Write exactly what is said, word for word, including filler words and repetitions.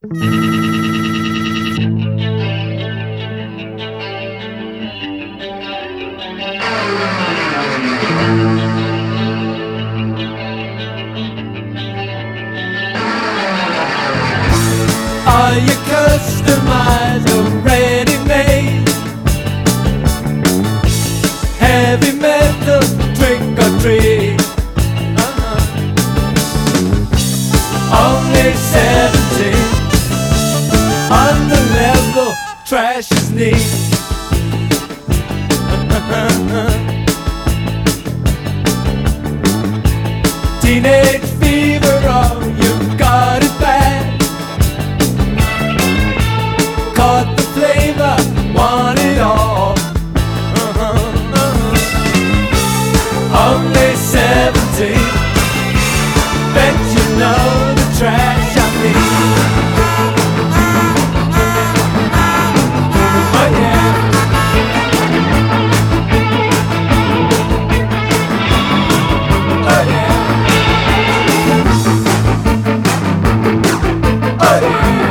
Are you customized or ready-made? Heavy metal, trick or treat. uh-huh. Only seventeen. On the level, trash is neat. Teenage fever, oh, you got it bad. Caught the flavor, want it all. uh-huh, uh-huh. Only seventeen. Bet you know the trash I mean. Oh yeah. Oh yeah. Oh yeah.